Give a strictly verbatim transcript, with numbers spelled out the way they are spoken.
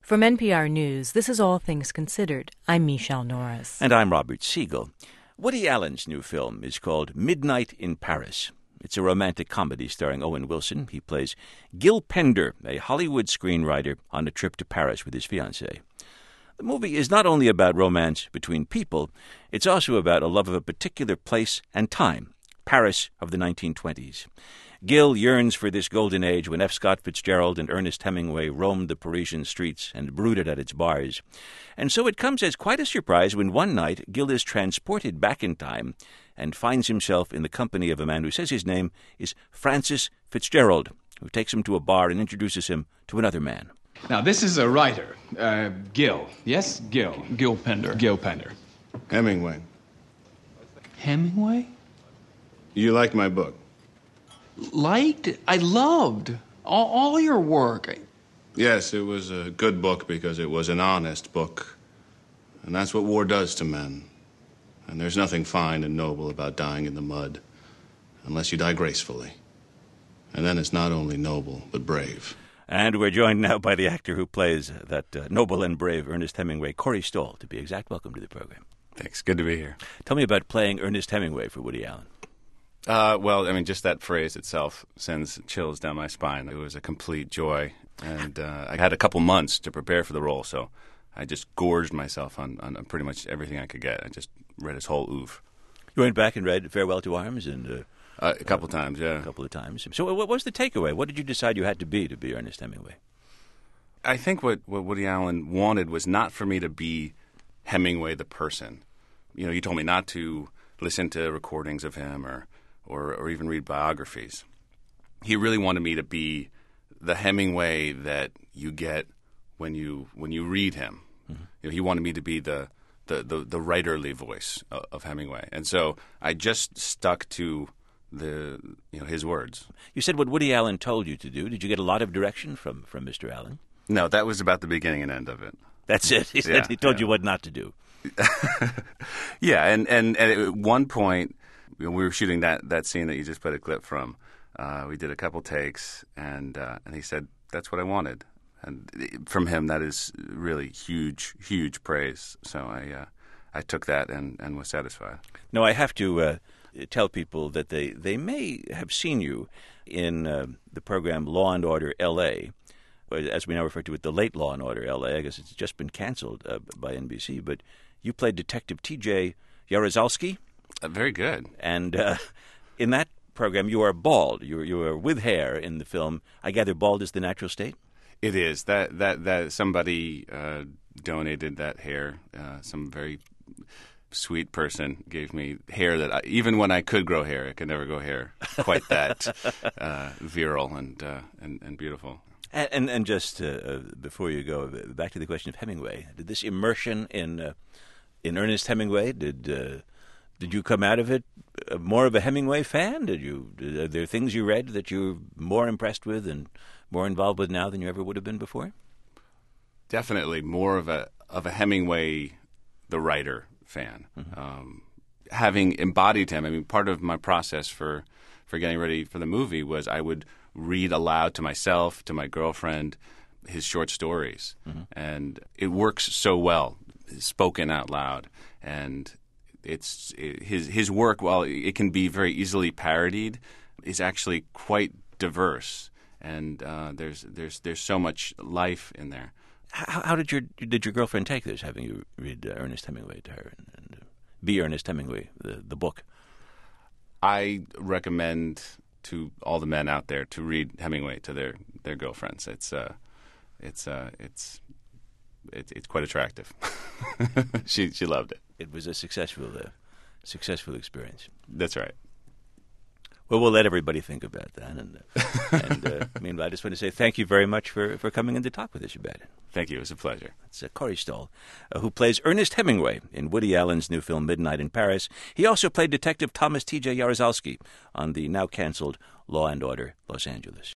From N P R News, this is All Things Considered. I'm Michelle Norris. And I'm Robert Siegel. Woody Allen's new film is called Midnight in Paris. It's a romantic comedy starring Owen Wilson. He plays Gil Pender, a Hollywood screenwriter on a trip to Paris with his fiancée. The movie is not only about romance between people, it's also about a love of a particular place and time, Paris of the nineteen twenties. Gil yearns for this golden age when F. Scott Fitzgerald and Ernest Hemingway roamed the Parisian streets and brooded at its bars. And so it comes as quite a surprise when one night Gil is transported back in time and finds himself in the company of a man who says his name is Francis Fitzgerald, who takes him to a bar and introduces him to another man. Now, this is a writer, uh, Gil. Yes, Gil. Gil Pender. Gil Pender. Hemingway. Hemingway? You liked my book? Liked? I loved all, all your work. Yes, it was a good book because it was an honest book. And that's what war does to men. And there's nothing fine and noble about dying in the mud, unless you die gracefully. And then it's not only noble, but brave. And we're joined now by the actor who plays that uh, noble and brave Ernest Hemingway, Corey Stoll, to be exact. Welcome to the program. Thanks. Good to be here. Tell me about playing Ernest Hemingway for Woody Allen. Uh, well, I mean, just that phrase itself sends chills down my spine. It was a complete joy. And uh, I had a couple months to prepare for the role, so I just gorged myself on, on pretty much everything I could get. I just read his whole oeuvre. You went back and read Farewell to Arms? and uh, uh, A couple uh, times, yeah. A couple of times. So what was the takeaway? What did you decide you had to be to be Ernest Hemingway? I think what, what Woody Allen wanted was not for me to be Hemingway the person. You know, you told me not to listen to recordings of him or, or, or even read biographies. He really wanted me to be the Hemingway that you get when you when you read him. Mm-hmm. You know, he wanted me to be the the, the, the writerly voice of, of Hemingway. And so I just stuck to the you know his words. You said what Woody Allen told you to do. Did you get a lot of direction from, from Mister Allen? No, that was about the beginning and end of it. That's it. He said yeah, he told yeah. you what not to do. yeah, and, and, and at one point, you know, we were shooting that, that scene that you just played a clip from. Uh, we did a couple takes, and uh, and he said, that's what I wanted. And from him, that is really huge, huge praise. So I uh, I took that and, and was satisfied. No, I have to uh, tell people that they, they may have seen you in uh, the program Law and Order L A, as we now refer to it, the late Law and Order L A. I guess it's just been canceled uh, by N B C. But you played Detective T J Jaruzelski. Uh, very good. And uh, in that program, you are bald. You you are with hair in the film. I gather bald is the natural state? It is. That that that somebody uh, donated that hair. Uh, some very sweet person gave me hair that I, even when I could grow hair, I could never grow hair quite that uh, virile and, uh, and and beautiful. And and, and just uh, before you go, back to the question of Hemingway. Did this immersion in uh, in Ernest Hemingway, did uh, did you come out of it more of a Hemingway fan? Did you? Did, are there things you read that you're more impressed with and more involved with now than you ever would have been before? Definitely more of a of a Hemingway, the writer, fan. Mm-hmm. Um, having embodied him, I mean, part of my process for, for getting ready for the movie was I would read aloud to myself, to my girlfriend, his short stories. Mm-hmm. And it works so well, spoken out loud. And it's it, his his work, while it can be very easily parodied, is actually quite diverse. And uh, there's there's there's so much life in there. How, how did your did your girlfriend take this, having you read uh, Ernest Hemingway to her and, and uh, be Ernest Hemingway, the, the book? I recommend to all the men out there to read Hemingway to their, their girlfriends. It's uh, it's uh, it's it's it's quite attractive. she she loved it. It was a successful uh, successful experience. That's right. Well, we'll let everybody think about that. And, uh, and uh, meanwhile, I just want to say thank you very much for, for coming in to talk with us about it. Thank you. It was a pleasure. It's uh, Corey Stoll, uh, who plays Ernest Hemingway in Woody Allen's new film Midnight in Paris. He also played Detective Thomas T J Jaruzelski on the now-canceled Law and Order Los Angeles.